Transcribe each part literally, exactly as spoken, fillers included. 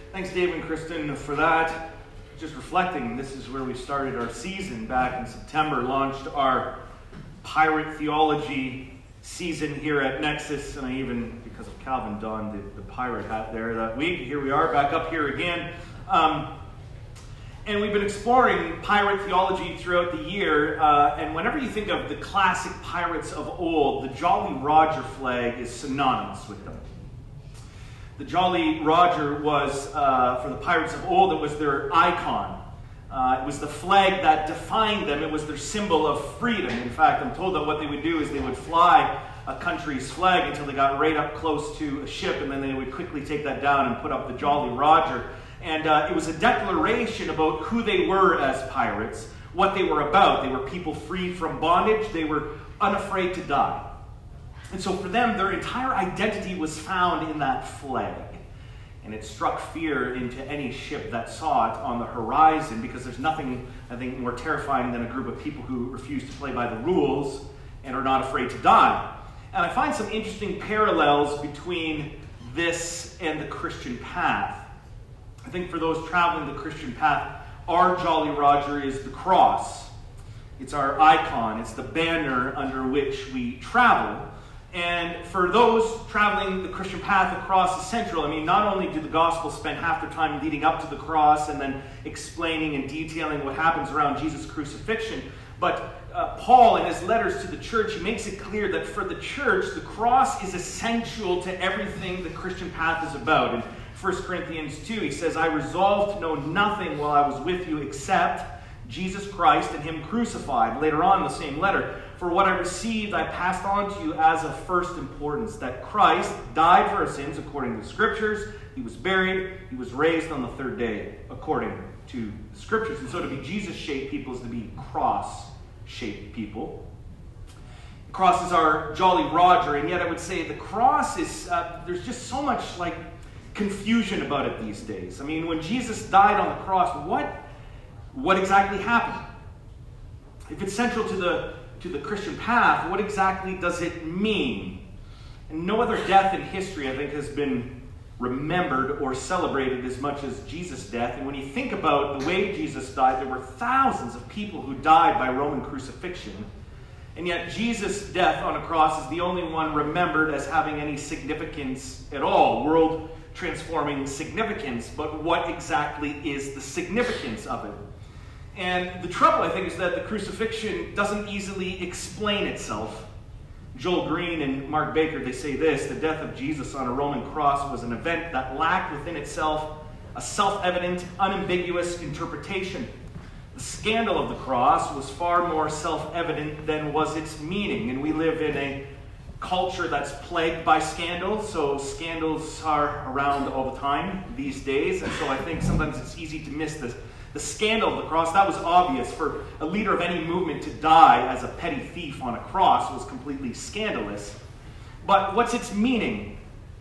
Thanks, Dave and Kristen, for that. Just reflecting, this is where we started our season back in September, launched our pirate theology season here at Nexus, and I even, because of Calvin, donned the, the pirate hat there that week. Here we are, back up here again. Um, and we've been exploring pirate theology throughout the year, uh, and whenever you think of the classic pirates of old, the Jolly Roger flag is synonymous with them. The Jolly Roger was, uh, for the pirates of old, it was their icon. Uh, it was the flag that defined them. It was their symbol of freedom. In fact, I'm told that what they would do is they would fly a country's flag until they got right up close to a ship, and then they would quickly take that down and put up the Jolly Roger. And uh, it was a declaration about who they were as pirates, what they were about. They were people freed from bondage. They were unafraid to die. And so for them, their entire identity was found in that flag. And it struck fear into any ship that saw it on the horizon, because there's nothing, I think, more terrifying than a group of people who refuse to play by the rules and are not afraid to die. And I find some interesting parallels between this and the Christian path. I think for those traveling the Christian path, our Jolly Roger is the cross. It's our icon. It's the banner under which we travel. And for those traveling the Christian path, the cross is central. I mean, not only do the Gospels spend half their time leading up to the cross and then explaining and detailing what happens around Jesus' crucifixion, but uh, Paul, in his letters to the church, he makes it clear that for the church, the cross is essential to everything the Christian path is about. In First Corinthians two, he says, I resolved to know nothing while I was with you except Jesus Christ and him crucified. Later on in the same letter, for what I received, I passed on to you as of first importance, that Christ died for our sins according to the Scriptures. He was buried. He was raised on the third day according to the Scriptures. And so to be Jesus-shaped people is to be cross-shaped people. The cross is our Jolly Roger, and yet I would say the cross is, uh, there's just so much like confusion about it these days. I mean, when Jesus died on the cross, what, what exactly happened? If it's central to the to the Christian path, what exactly does it mean? And no other death in history, I think, has been remembered or celebrated as much as Jesus' death. And when you think about the way Jesus died, there were thousands of people who died by Roman crucifixion. And yet Jesus' death on a cross is the only one remembered as having any significance at all, world-transforming significance. But what exactly is the significance of it? And the trouble, I think, is that the crucifixion doesn't easily explain itself. Joel Green and Mark Baker, they say this: the death of Jesus on a Roman cross was an event that lacked within itself a self-evident, unambiguous interpretation. The scandal of the cross was far more self-evident than was its meaning. And we live in a culture that's plagued by scandals, so scandals are around all the time these days. And so I think sometimes it's easy to miss this. The scandal of the cross, that was obvious. For a leader of any movement to die as a petty thief on a cross was completely scandalous. But what's its meaning?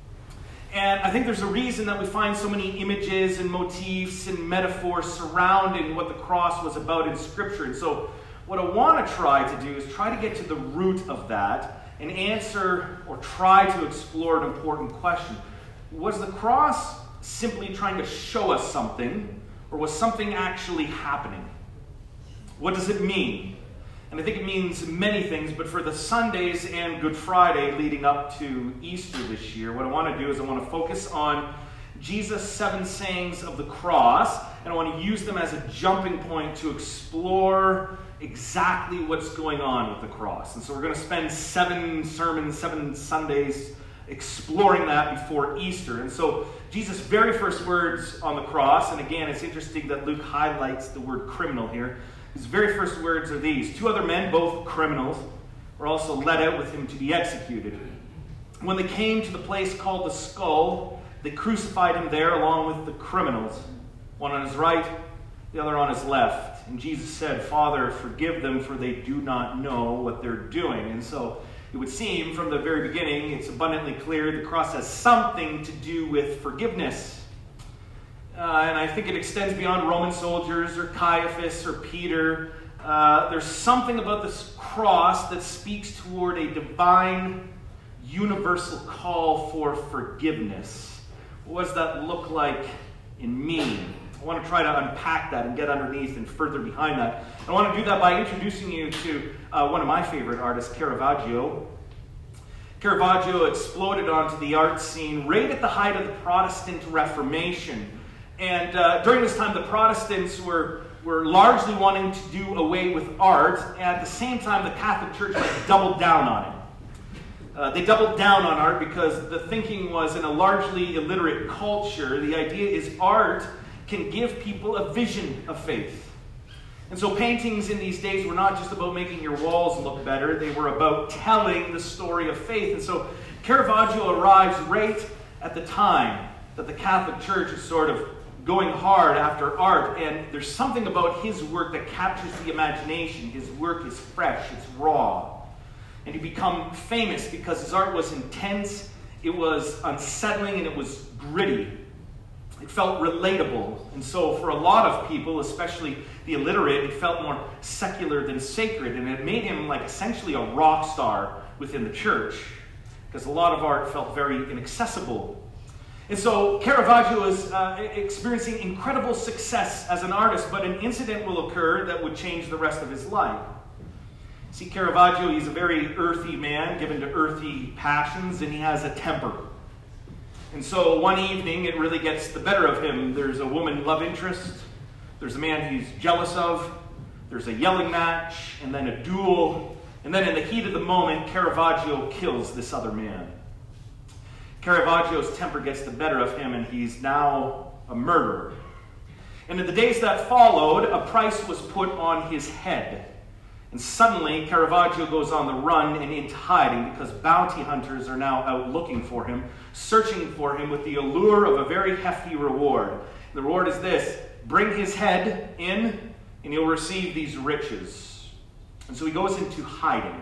And I think there's a reason that we find so many images and motifs and metaphors surrounding what the cross was about in Scripture. And so what I want to try to do is try to get to the root of that and answer or try to explore an important question. Was the cross simply trying to show us something? Or was something actually happening? What does it mean? And I think it means many things, but for the Sundays and Good Friday leading up to Easter this year, what I want to do is I want to focus on Jesus' seven sayings of the cross, and I want to use them as a jumping point to explore exactly what's going on with the cross. And so we're going to spend seven sermons, seven Sundays exploring that before Easter. And so Jesus' very first words on the cross, and again, it's interesting that Luke highlights the word criminal here. His very first words are these: two other men, both criminals, were also led out with him to be executed. When they came to the place called the Skull, they crucified him there along with the criminals, one on his right, the other on his left. And Jesus said, Father, forgive them, for they do not know what they're doing. And so it would seem from the very beginning, it's abundantly clear the cross has something to do with forgiveness. Uh, and I think it extends beyond Roman soldiers or Caiaphas or Peter. Uh, there's something about this cross that speaks toward a divine, universal call for forgiveness. What does that look like in meaning. I want to try to unpack that and get underneath and further behind that. I want to do that by introducing you to uh, one of my favorite artists, Caravaggio. Caravaggio exploded onto the art scene right at the height of the Protestant Reformation. And uh, during this time, the Protestants were, were largely wanting to do away with art. And at the same time, the Catholic Church like, doubled down on it. Uh, they doubled down on art because the thinking was in a largely illiterate culture, the idea is art can give people a vision of faith. And so paintings in these days were not just about making your walls look better, they were about telling the story of faith. And so Caravaggio arrives right at the time that the Catholic Church is sort of going hard after art, and there's something about his work that captures the imagination. His work is fresh, it's raw. And he became famous because his art was intense, it was unsettling, and it was gritty. It felt relatable. And so for a lot of people, especially the illiterate, it felt more secular than sacred. And it made him like essentially a rock star within the church, because a lot of art felt very inaccessible. And so Caravaggio is uh, experiencing incredible success as an artist, but an incident will occur that would change the rest of his life. See, Caravaggio, he's a very earthy man, given to earthy passions, and he has a temper. And so one evening, it really gets the better of him. There's a woman love interest, there's a man he's jealous of, there's a yelling match, and then a duel, and then in the heat of the moment, Caravaggio kills this other man. Caravaggio's temper gets the better of him, and he's now a murderer. And in the days that followed, a price was put on his head. And suddenly, Caravaggio goes on the run and into hiding because bounty hunters are now out looking for him, searching for him with the allure of a very hefty reward. The reward is this: bring his head in, and you'll receive these riches. And so he goes into hiding.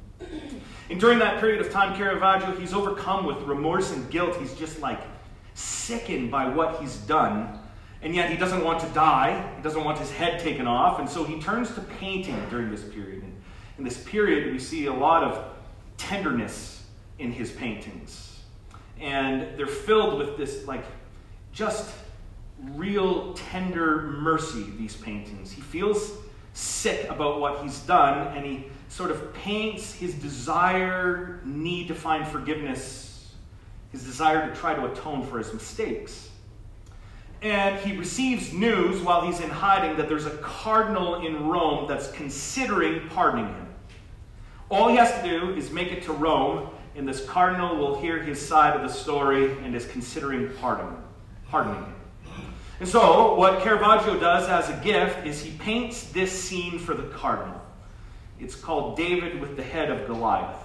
And during that period of time, Caravaggio, he's overcome with remorse and guilt. He's just like sickened by what he's done. And yet he doesn't want to die. He doesn't want his head taken off. And so he turns to painting during this period. And in this period, we see a lot of tenderness in his paintings. And they're filled with this, like, just real tender mercy, these paintings. He feels sick about what he's done, and he sort of paints his desire, need to find forgiveness, his desire to try to atone for his mistakes. And he receives news while he's in hiding that there's a cardinal in Rome that's considering pardoning him. All he has to do is make it to Rome, and this cardinal will hear his side of the story and is considering pardoning, pardoning him. And so what Caravaggio does as a gift is he paints this scene for the cardinal. It's called David with the Head of Goliath.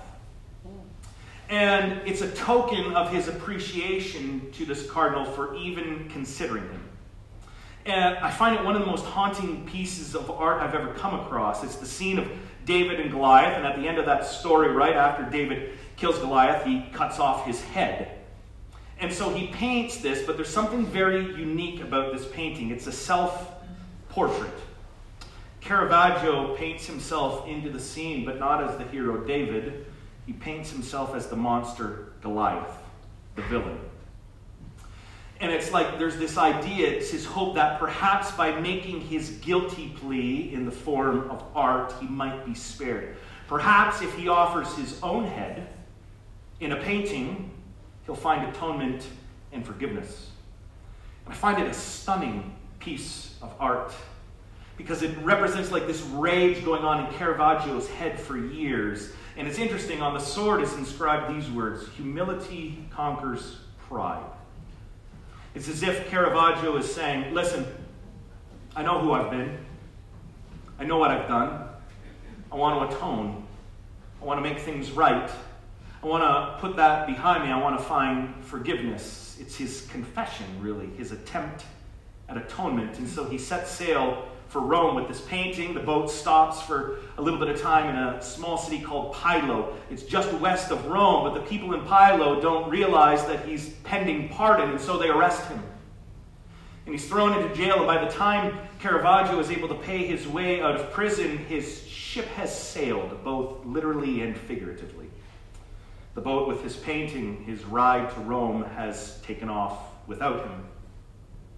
And it's a token of his appreciation to this cardinal for even considering him. And I find it one of the most haunting pieces of art I've ever come across. It's the scene of David and Goliath, and at the end of that story, right after David kills Goliath, he cuts off his head. And so he paints this, but there's something very unique about this painting. It's a self-portrait. Caravaggio paints himself into the scene, but not as the hero David. He paints himself as the monster Goliath, the villain. And it's like there's this idea, it's his hope that perhaps by making his guilty plea in the form of art, he might be spared. Perhaps if he offers his own head in a painting, he'll find atonement and forgiveness. And I find it a stunning piece of art because it represents like this rage going on in Caravaggio's head for years. And it's interesting, on the sword is inscribed these words: humility conquers pride. It's as if Caravaggio is saying, listen, I know who I've been. I know what I've done. I want to atone. I want to make things right. I want to put that behind me. I want to find forgiveness. It's his confession, really, his attempt at atonement. And so he sets sail for Rome with this painting. The boat stops for a little bit of time in a small city called Pilo. It's just west of Rome, but the people in Pilo don't realize that he's pending pardon, and so they arrest him. And he's thrown into jail, and by the time Caravaggio is able to pay his way out of prison, his ship has sailed, both literally and figuratively. The boat with his painting, his ride to Rome, has taken off without him.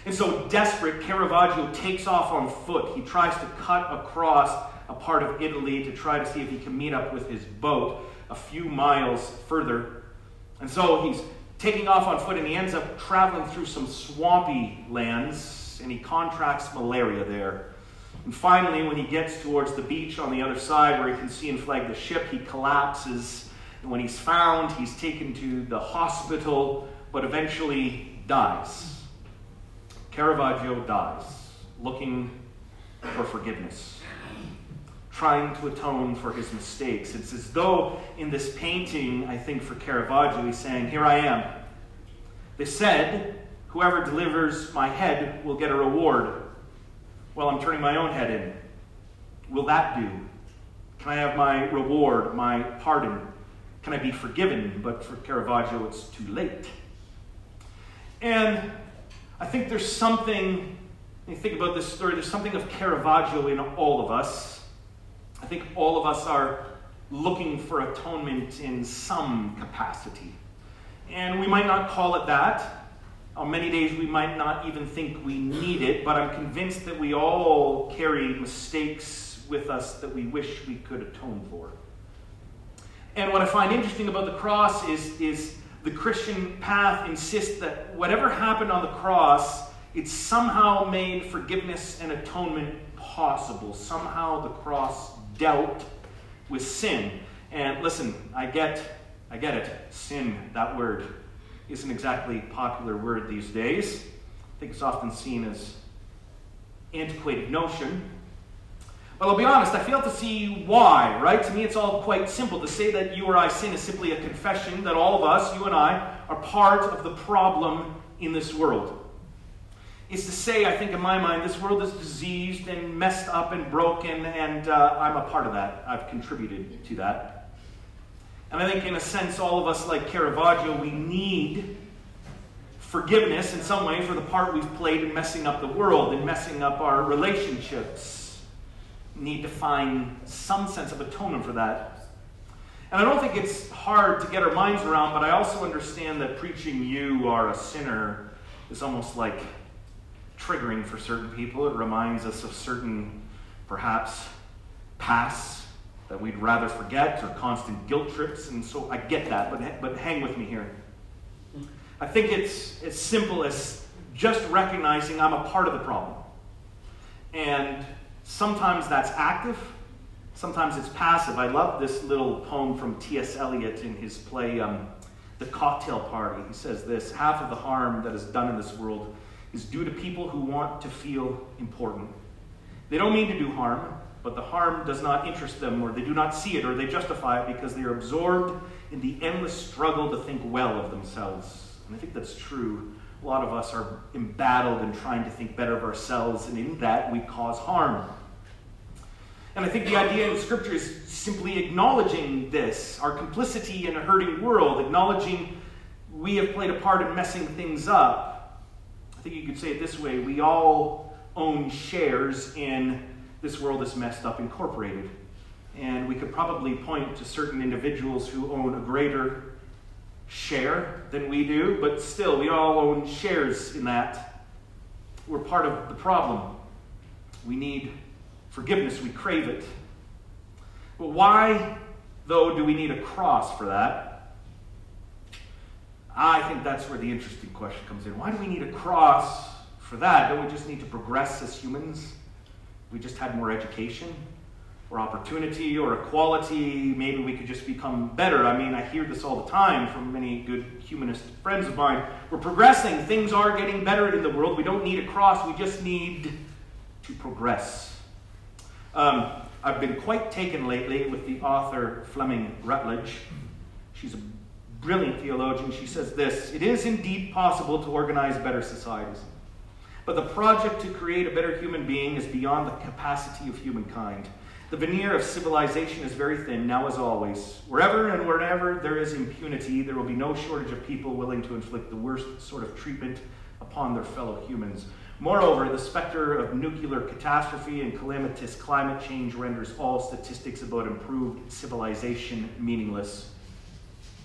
And so desperate, Caravaggio takes off on foot. He tries to cut across a part of Italy to try to see if he can meet up with his boat a few miles further. And so he's taking off on foot, and he ends up traveling through some swampy lands, and he contracts malaria there. And finally, when he gets towards the beach on the other side where he can see and flag the ship, he collapses. And when he's found, he's taken to the hospital, but eventually dies. Caravaggio dies, looking for forgiveness, trying to atone for his mistakes. It's as though in this painting, I think for Caravaggio, he's saying, here I am. They said, whoever delivers my head will get a reward. Well, I'm turning my own head in. Will that do? Can I have my reward, my pardon? Can I be forgiven? But for Caravaggio, it's too late. And I think there's something, when you think about this story, there's something of Caravaggio in all of us. I think all of us are looking for atonement in some capacity. And we might not call it that. On many days we might not even think we need it, but I'm convinced that we all carry mistakes with us that we wish we could atone for. And what I find interesting about the cross is, is the Christian path insists that whatever happened on the cross, it somehow made forgiveness and atonement possible. Somehow the cross dealt with sin. And listen, I get, I get it. Sin, that word, isn't exactly a popular word these days. I think it's often seen as an antiquated notion. But I'll be honest, I fail to see why, right? To me, it's all quite simple. To say that you or I sin is simply a confession that all of us, you and I, are part of the problem in this world. It's to say, I think in my mind, this world is diseased and messed up and broken, and uh, I'm a part of that. I've contributed to that. And I think in a sense, all of us, like Caravaggio, we need forgiveness in some way for the part we've played in messing up the world, in messing up our relationships. We need to find some sense of atonement for that. And I don't think it's hard to get our minds around, but I also understand that preaching you are a sinner is almost like triggering for certain people. It reminds us of certain, perhaps, pasts that we'd rather forget, or constant guilt trips, and so I get that, but, but hang with me here. I think it's as simple as just recognizing I'm a part of the problem. And sometimes that's active, sometimes it's passive. I love this little poem from T S Eliot in his play, um, The Cocktail Party. He says this: half of the harm that is done in this world is due to people who want to feel important. They don't mean to do harm, but the harm does not interest them, or they do not see it, or they justify it because they are absorbed in the endless struggle to think well of themselves. And I think that's true. A lot of us are embattled in trying to think better of ourselves, and in that we cause harm. And I think the idea in Scripture is simply acknowledging this, our complicity in a hurting world, acknowledging we have played a part in messing things up. I think you could say it this way: we all own shares in This World Is Messed Up Incorporated. And we could probably point to certain individuals who own a greater share than we do, but still, we all own shares in that. We're part of the problem. We need forgiveness. We crave it. But why, though, do we need a cross for that? I think that's where the interesting question comes in. Why do we need a cross for that? Don't we just need to progress as humans? We just had more education or opportunity or equality. Maybe we could just become better. I mean, I hear this all the time from many good humanist friends of mine. We're progressing. Things are getting better in the world. We don't need a cross. We just need to progress. Um, I've been quite taken lately with the author Fleming Rutledge. She's a brilliant theologian. She says this: it is indeed possible to organize better societies. But the project to create a better human being is beyond the capacity of humankind. The veneer of civilization is very thin, now as always. Wherever and wherever there is impunity, there will be no shortage of people willing to inflict the worst sort of treatment upon their fellow humans. Moreover, the specter of nuclear catastrophe and calamitous climate change renders all statistics about improved civilization meaningless.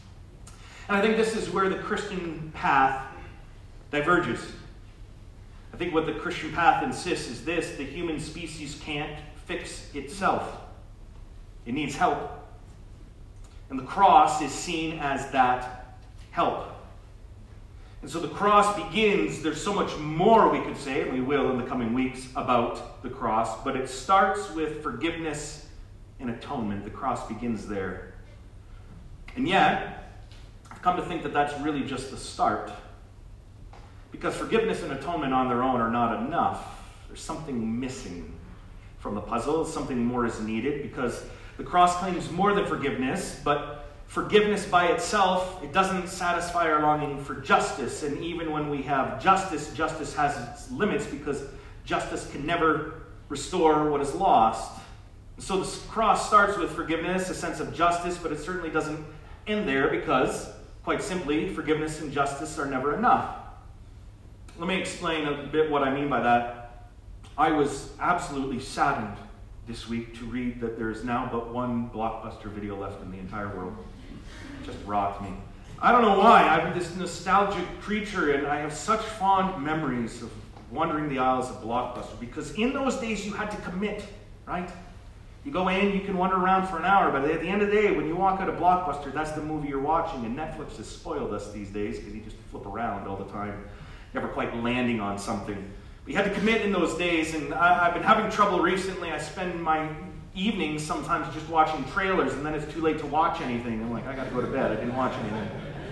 And I think this is where the Christian path diverges. I think what the Christian path insists is this: the human species can't fix itself. It needs help. And the cross is seen as that help. And so the cross begins, there's so much more we could say, and we will in the coming weeks, about the cross, but it starts with forgiveness and atonement. The cross begins there. And yet, I've come to think that that's really just the start. Because forgiveness and atonement on their own are not enough. There's something missing from the puzzle. Something more is needed, because the cross claims more than forgiveness, but forgiveness by itself, it doesn't satisfy our longing for justice. And even when we have justice, justice has its limits, because justice can never restore what is lost. So the cross starts with forgiveness, a sense of justice, but it certainly doesn't end there, because, quite simply, forgiveness and justice are never enough. Let me explain a bit what I mean by that. I was absolutely saddened this week to read that there is now but one Blockbuster video left in the entire world. It just rocked me. I don't know why. I'm this nostalgic creature, and I have such fond memories of wandering the aisles of Blockbuster, because in those days you had to commit, right? You go in, you can wander around for an hour, but at the end of the day, when you walk out of Blockbuster, that's the movie you're watching. And Netflix has spoiled us these days, because you just flip around all the time, never quite landing on something. We had to commit in those days, and I, I've been having trouble recently. I spend my evenings sometimes just watching trailers, and then it's too late to watch anything. I'm like, I got to go to bed. I didn't watch anything.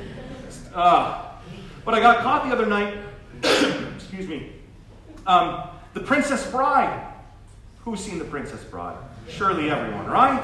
Uh, but I got caught the other night. Excuse me. Um, The Princess Bride. Who's seen The Princess Bride? Surely everyone, right?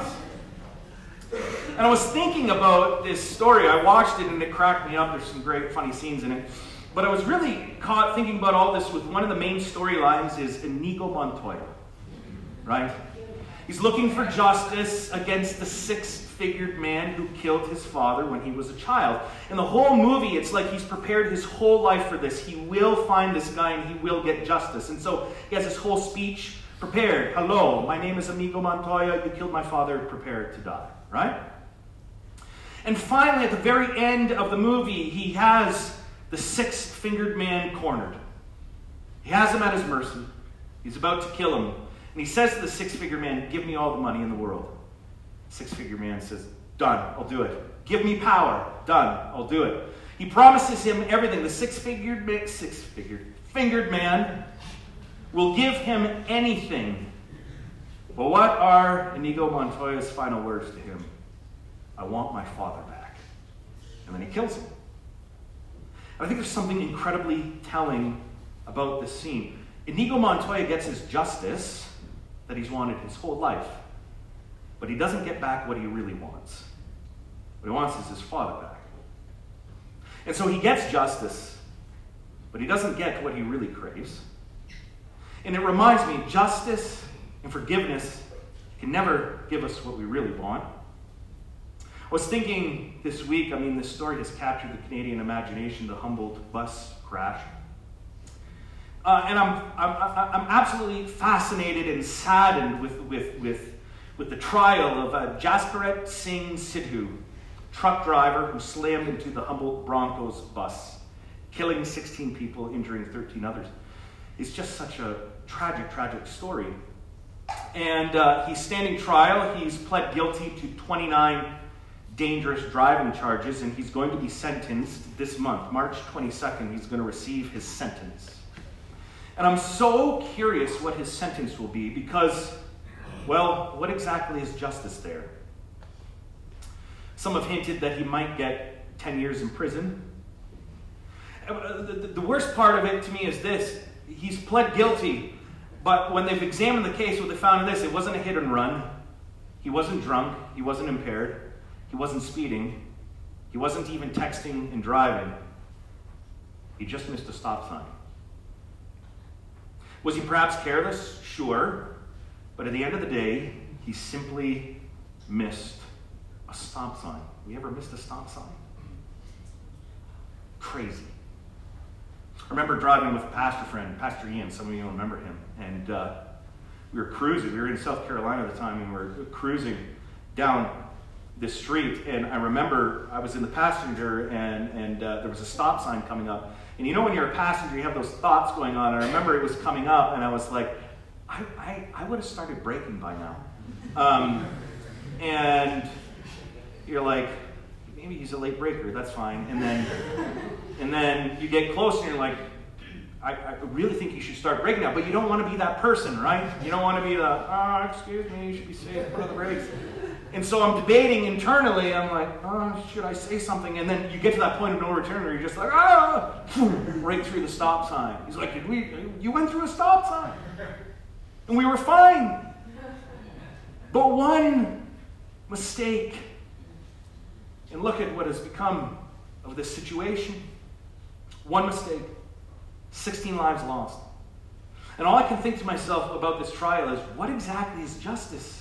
And I was thinking about this story. I watched it, and it cracked me up. There's some great funny scenes in it. But I was really caught thinking about all this with one of the main storylines is Inigo Montoya, right? He's looking for justice against the six-figured man who killed his father when he was a child. And the whole movie, it's like he's prepared his whole life for this. He will find this guy and he will get justice. And so he has his whole speech prepared. Hello, my name is Inigo Montoya. You killed my father. Prepare to die, right? And finally, at the very end of the movie, he has the six-fingered man cornered. He has him at his mercy. He's about to kill him. And he says to the six-figure man, give me all the money in the world. The six-figure man says, done, I'll do it. Give me power. Done, I'll do it. He promises him everything. The six-figured man, six-figured, fingered man will give him anything. But what are Inigo Montoya's final words to him? I want my father back. And then he kills him. I think there's something incredibly telling about this scene. Inigo Montoya gets his justice that he's wanted his whole life, but he doesn't get back what he really wants. What he wants is his father back. And so he gets justice, but he doesn't get what he really craves. And it reminds me, justice and forgiveness can never give us what we really want. I was thinking this week, I mean, this story has captured the Canadian imagination, the Humboldt bus crash. Uh, and I'm, I'm, I'm absolutely fascinated and saddened with, with, with, with the trial of uh, Jaskarat Singh Sidhu, truck driver who slammed into the Humboldt Broncos bus, killing sixteen people, injuring thirteen others. It's just such a tragic, tragic story. And uh, he's standing trial. He's pled guilty to twenty-nine dangerous driving charges, and he's going to be sentenced this month. March twenty-second, he's going to receive his sentence. And I'm so curious what his sentence will be, because, well, what exactly is justice there? Some have hinted that he might get ten years in prison. The worst part of it to me is this. He's pled guilty, but when they've examined the case, what they found is this. It wasn't a hit and run. He wasn't drunk. He wasn't impaired. He wasn't speeding. He wasn't even texting and driving. He just missed a stop sign. Was he perhaps careless? Sure. But at the end of the day, he simply missed a stop sign. We ever missed a stop sign? Crazy. I remember driving with a pastor friend, Pastor Ian. Some of you remember him. And uh, we were cruising. We were in South Carolina at the time, and we were cruising down this street, and I remember I was in the passenger, and, and uh, there was a stop sign coming up. And you know when you're a passenger, you have those thoughts going on. And I remember it was coming up, and I was like, I, I, I would have started braking by now. Um, and you're like, maybe he's a late breaker, that's fine. And then and then you get close, and you're like, I, I really think you should start braking now. But you don't want to be that person, right? You don't want to be the, oh, excuse me, you should be safe, put on the brakes. And so I'm debating internally. I'm like, oh, should I say something? And then you get to that point of no return where you're just like, ah, right through the stop sign. He's like, Did we, you went through a stop sign. And we were fine. But one mistake, and look at what has become of this situation. One mistake, sixteen lives lost. And all I can think to myself about this trial is, what exactly is justice?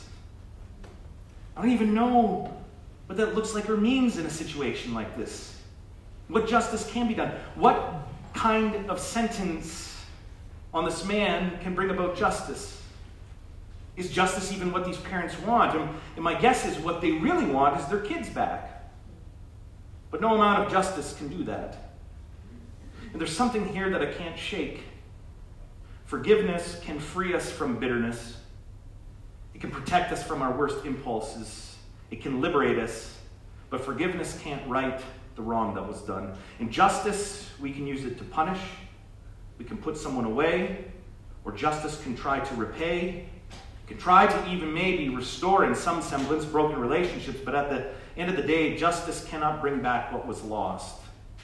I don't even know what that looks like or means in a situation like this. What justice can be done? What kind of sentence on this man can bring about justice? Is justice even what these parents want? And, and my guess is what they really want is their kids back. But no amount of justice can do that. And there's something here that I can't shake. Forgiveness can free us from bitterness. It can protect us from our worst impulses. It can liberate us. But forgiveness can't right the wrong that was done. In justice, we can use it to punish. We can put someone away. Or justice can try to repay. It can try to even maybe restore in some semblance broken relationships. But at the end of the day, justice cannot bring back what was lost.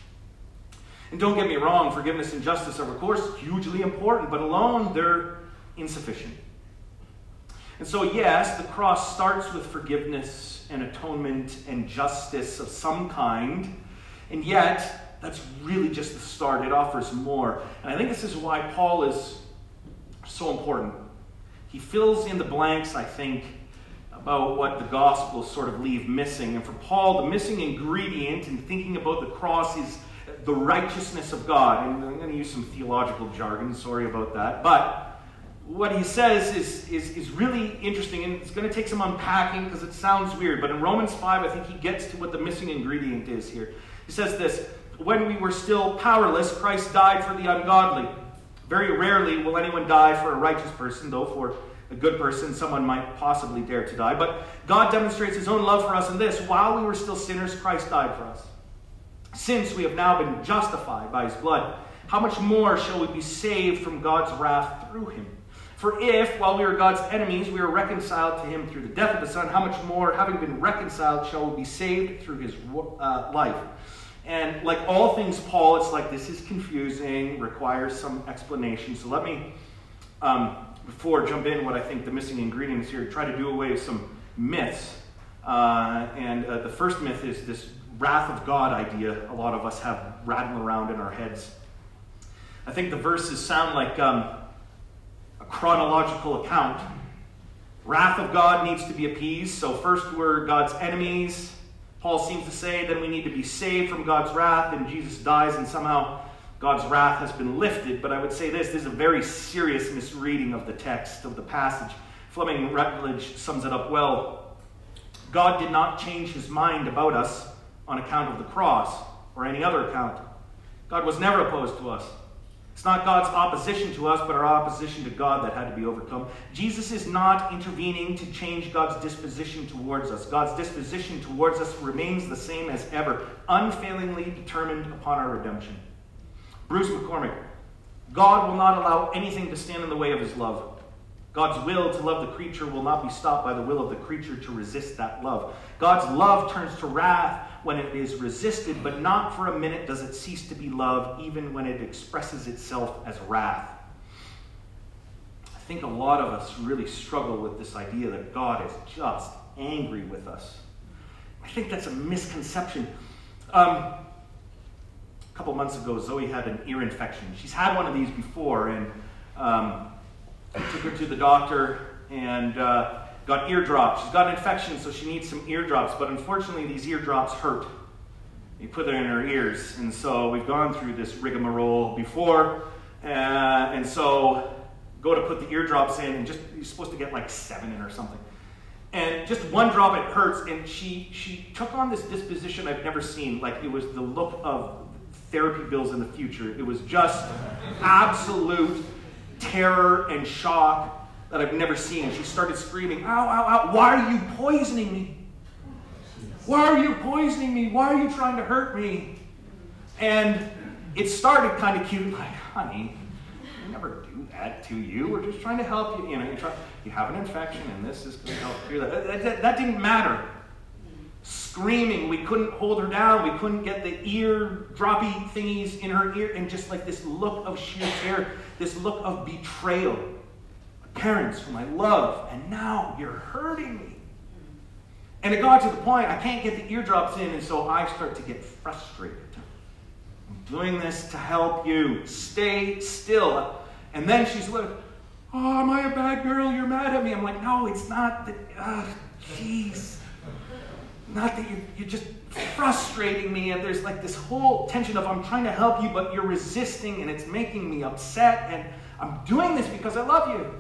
And don't get me wrong, forgiveness and justice are, of course, hugely important. But alone, they're insufficient. And so, yes, the cross starts with forgiveness and atonement and justice of some kind. And yet, that's really just the start. It offers more. And I think this is why Paul is so important. He fills in the blanks, I think, about what the Gospels sort of leave missing. And for Paul, the missing ingredient in thinking about the cross is the righteousness of God. And I'm going to use some theological jargon, sorry about that. But what he says is, is, is really interesting, and it's going to take some unpacking because it sounds weird. But in Romans five, I think he gets to what the missing ingredient is here. He says this, when we were still powerless, Christ died for the ungodly. Very rarely will anyone die for a righteous person, though for a good person, someone might possibly dare to die. But God demonstrates his own love for us in this. While we were still sinners, Christ died for us. Since we have now been justified by his blood, how much more shall we be saved from God's wrath through him? For if, while we were God's enemies, we were reconciled to him through the death of the Son, how much more, having been reconciled, shall we be saved through his uh, life? And like all things Paul, it's like this is confusing, requires some explanation. So let me, um, before I jump in what I think the missing ingredient is here, try to do away with some myths. Uh, and uh, the first myth is this wrath of God idea a lot of us have rattling around in our heads. I think the verses sound like um, a chronological account. Wrath of God needs to be appeased. So first we're God's enemies. Paul seems to say then we need to be saved from God's wrath, and Jesus dies and somehow God's wrath has been lifted. But I would say this, this is a very serious misreading of the text, of the passage. Fleming Rutledge sums it up well. God did not change his mind about us on account of the cross or any other account. God was never opposed to us. It's not God's opposition to us, but our opposition to God that had to be overcome. Jesus is not intervening to change God's disposition towards us. God's disposition towards us remains the same as ever, unfailingly determined upon our redemption. Bruce McCormick, God will not allow anything to stand in the way of his love. God's will to love the creature will not be stopped by the will of the creature to resist that love. God's love turns to wrath when it is resisted, but not for a minute does it cease to be love, even when it expresses itself as wrath. I think a lot of us really struggle with this idea that God is just angry with us. I think that's a misconception. Um, a couple months ago, Zoe had an ear infection. She's had one of these before, and um, I took her to the doctor and uh, got eardrops. She's got an infection, so she needs some eardrops, but unfortunately these eardrops hurt. You put them in her ears, and so we've gone through this rigmarole before, uh, and so go to put the eardrops in, and just you're supposed to get like seven in or something. And just one drop, it hurts. And she she took on this disposition I've never seen. Like, it was the look of therapy bills in the future. It was just absolute terror and shock that I've never seen. She started screaming, ow, ow, ow, why are you poisoning me? Why are you poisoning me? Why are you trying to hurt me? And it started kind of cute, like, honey, we never do that to you. We're just trying to help you. You know, you, try, you have an infection, and this is going to help cure that. That, that. that didn't matter. Screaming, we couldn't hold her down. We couldn't get the ear droppy thingies in her ear, and just like this look of sheer terror, this look of betrayal. Parents whom I love, and now you're hurting me. And it got to the point I can't get the eardrops in, and so I start to get frustrated. I'm doing this to help you. Stay still. And then she's like, oh, am I a bad girl? You're mad at me. I'm like, no, it's not that. Uh, jeez. Not that you're, you're just frustrating me, and there's like this whole tension of I'm trying to help you, but you're resisting, and it's making me upset, and I'm doing this because I love you.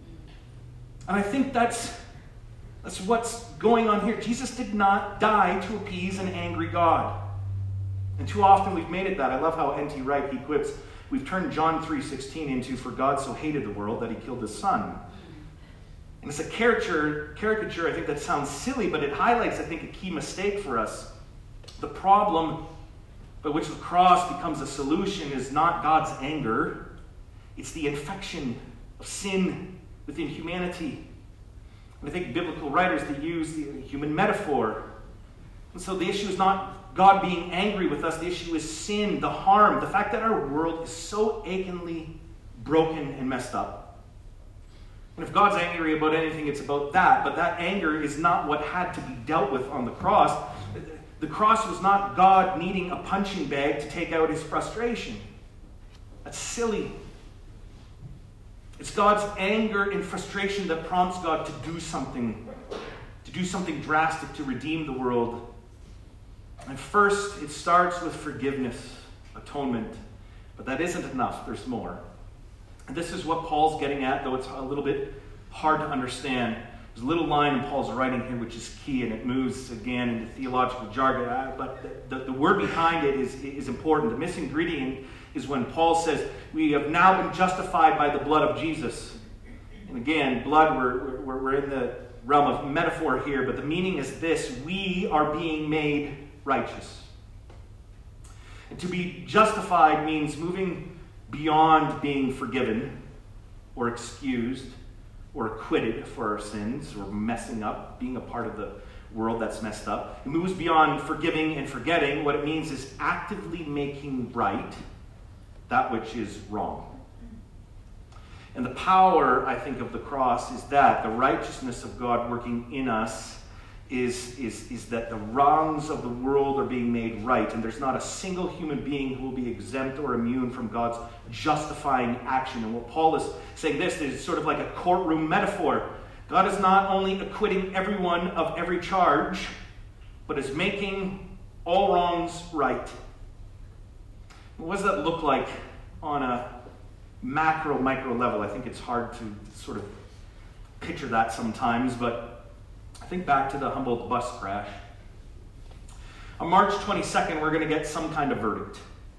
And I think that's That's what's going on here. Jesus did not die to appease an angry God. And too often we've made it that. I love how N T Wright, he quips, we've turned John three sixteen into, for God so hated the world that he killed his son. And it's a caricature, caricature, I think that sounds silly, but it highlights, I think, a key mistake for us. The problem by which the cross becomes a solution is not God's anger. It's the infection of sin within humanity. And I think biblical writers, they use the human metaphor. And so the issue is not God being angry with us. The issue is sin, the harm, the fact that our world is so achingly broken and messed up. And if God's angry about anything, it's about that. But that anger is not what had to be dealt with on the cross. The cross was not God needing a punching bag to take out his frustration. That's silly. It's God's anger and frustration that prompts God to do something, to do something drastic to redeem the world. And first, it starts with forgiveness, atonement. But that isn't enough. There's more. And this is what Paul's getting at, though it's a little bit hard to understand. There's a little line in Paul's writing here which is key, and it moves again into theological jargon. But the, the, the word behind it is, is important. The missing ingredient is when Paul says, we have now been justified by the blood of Jesus. And again, blood, we're, we're, we're in the realm of metaphor here, but the meaning is this: we are being made righteous. And to be justified means moving beyond being forgiven or excused or acquitted for our sins or messing up, being a part of the world that's messed up. It moves beyond forgiving and forgetting. What it means is actively making right that which is wrong. And the power, I think, of the cross is that the righteousness of God working in us is, is, is that the wrongs of the world are being made right. And there's not a single human being who will be exempt or immune from God's justifying action. And what Paul is saying, this is sort of like a courtroom metaphor. God is not only acquitting everyone of every charge, but is making all wrongs right. What does that look like on a macro, micro level? I think it's hard to sort of picture that sometimes, but I think back to the Humboldt bus crash. On March twenty-second, we're going to get some kind of verdict.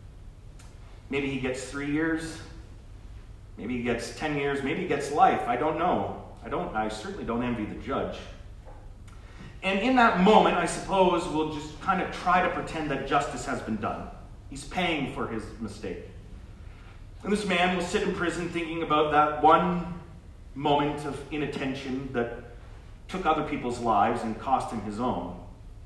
Maybe he gets three years. Maybe he gets ten years. Maybe he gets life. I don't know. I don't. I certainly don't envy the judge. And in that moment, I suppose we'll just kind of try to pretend that justice has been done. He's paying for his mistake. And this man will sit in prison thinking about that one moment of inattention that took other people's lives and cost him his own.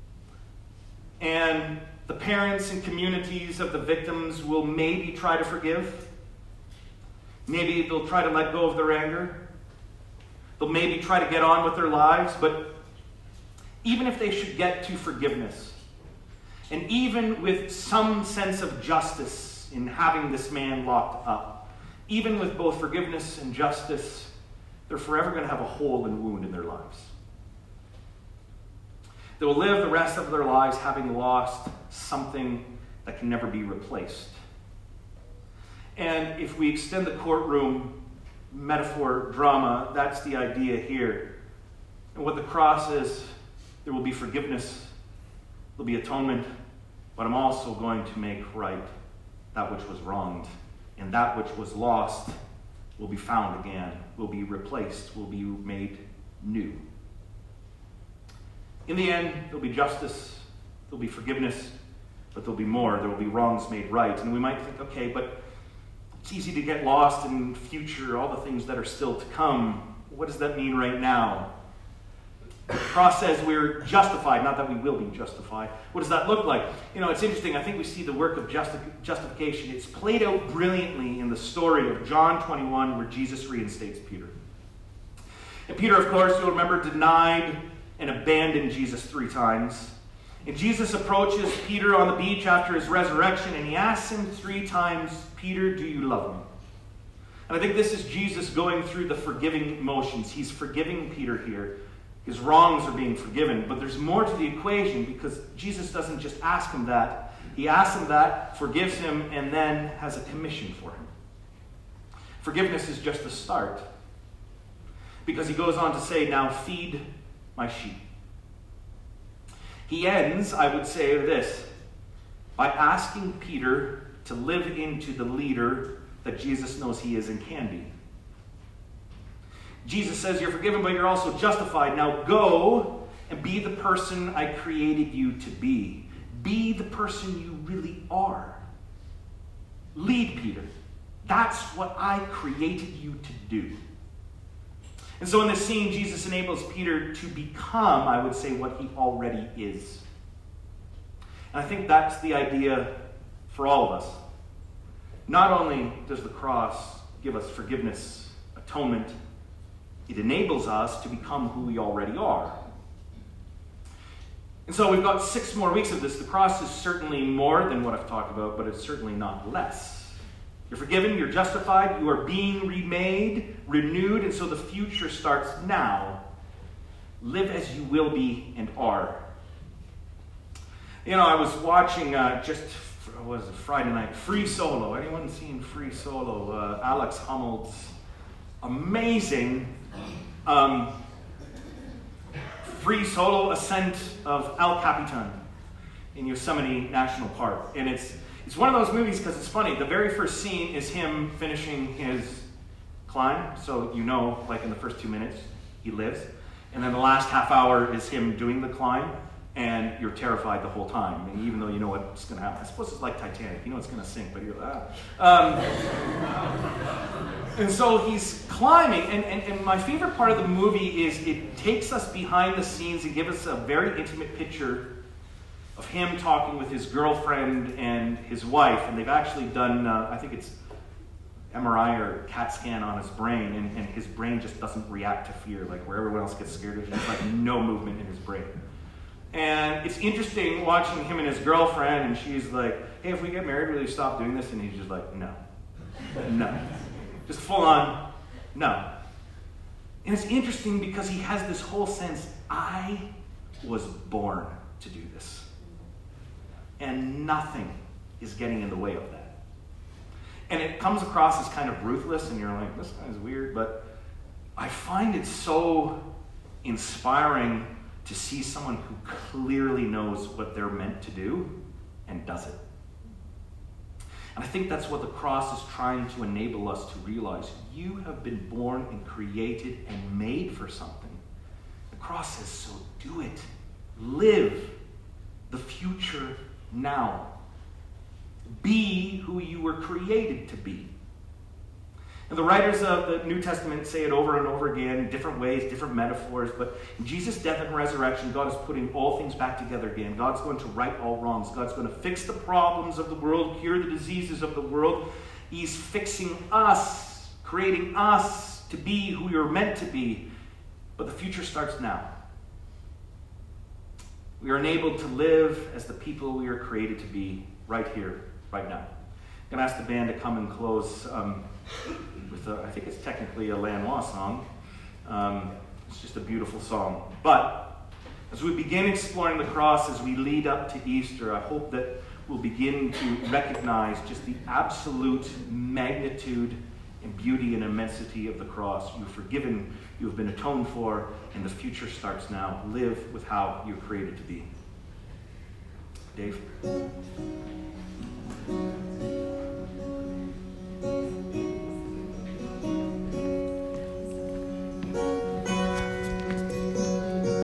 And the parents and communities of the victims will maybe try to forgive. Maybe they'll try to let go of their anger. They'll maybe try to get on with their lives. But even if they should get to forgiveness, and even with some sense of justice in having this man locked up, even with both forgiveness and justice, they're forever going to have a hole and wound in their lives. They will live the rest of their lives having lost something that can never be replaced. And if we extend the courtroom metaphor drama, that's the idea here. And what the cross is, there will be forgiveness, there'll be atonement, but I'm also going to make right that which was wronged. And that which was lost will be found again, will be replaced, will be made new. In the end, there'll be justice, there'll be forgiveness, but there'll be more. There will be wrongs made right. And we might think, okay, but it's easy to get lost in future, all the things that are still to come. What does that mean right now? The cross says we're justified, not that we will be justified. What does that look like? You know, it's interesting. I think we see the work of justi- justification. It's played out brilliantly in the story of John twenty-one, where Jesus reinstates Peter. And Peter, of course, you'll remember, denied and abandoned Jesus three times. And Jesus approaches Peter on the beach after his resurrection, and he asks him three times, Peter, do you love me? And I think this is Jesus going through the forgiving motions. He's forgiving Peter here. His wrongs are being forgiven. But there's more to the equation, because Jesus doesn't just ask him that. He asks him that, forgives him, and then has a commission for him. Forgiveness is just the start. Because he goes on to say, now feed my sheep. He ends, I would say, with this, by asking Peter to live into the leader that Jesus knows he is and can be. Jesus says, you're forgiven, but you're also justified. Now go and be the person I created you to be. Be the person you really are. Lead, Peter. That's what I created you to do. And so in this scene, Jesus enables Peter to become, I would say, what he already is. And I think that's the idea for all of us. Not only does the cross give us forgiveness, atonement, it enables us to become who we already are. And so we've got six more weeks of this. The cross is certainly more than what I've talked about, but it's certainly not less. You're forgiven, you're justified, you are being remade, renewed, and so the future starts now. Live as you will be and are. You know, I was watching uh, just, what was it, Friday night, Free Solo. Anyone seen Free Solo? Uh, Alex Honnold's amazing um, free solo ascent of El Capitan in Yosemite National Park. And it's It's one of those movies because it's funny. The very first scene is him finishing his climb. So you know, like in the first two minutes, he lives. And then the last half hour is him doing the climb. And you're terrified the whole time. And even though you know what's going to happen. I suppose it's like Titanic. You know it's going to sink, but you're like, ah. Um, and so he's climbing. And, and, and my favorite part of the movie is it takes us behind the scenes and gives us a very intimate picture of him talking with his girlfriend and his wife, and they've actually done, uh, I think it's M R I or CAT scan on his brain, and, and his brain just doesn't react to fear, like where everyone else gets scared, there's just like no movement in his brain. And it's interesting watching him and his girlfriend, and she's like, hey, if we get married, will you stop doing this? And he's just like, no, no, just full on, no. And it's interesting because he has this whole sense, I was born to do this. And nothing is getting in the way of that. And it comes across as kind of ruthless, and you're like, this guy's weird, but I find it so inspiring to see someone who clearly knows what they're meant to do and does it. And I think that's what the cross is trying to enable us to realize. You have been born and created and made for something. The cross says, so do it. Live the future now. Be who you were created to be. And the writers of the New Testament say it over and over again in different ways, different metaphors, but in Jesus' death and resurrection, God is putting all things back together again. God's going to right all wrongs. God's going to fix the problems of the world, cure the diseases of the world. He's fixing us, creating us to be who we were meant to be. But the future starts now. We are enabled to live as the people we are created to be right here, right now. I'm going to ask the band to come and close um, with, a, I think it's technically a Lanois song. Um, it's just a beautiful song. But as we begin exploring the cross, as we lead up to Easter, I hope that we'll begin to recognize just the absolute magnitude and beauty and immensity of the cross. You're forgiven, you have been atoned for, and the future starts now. Live with how you're created to be. Dave?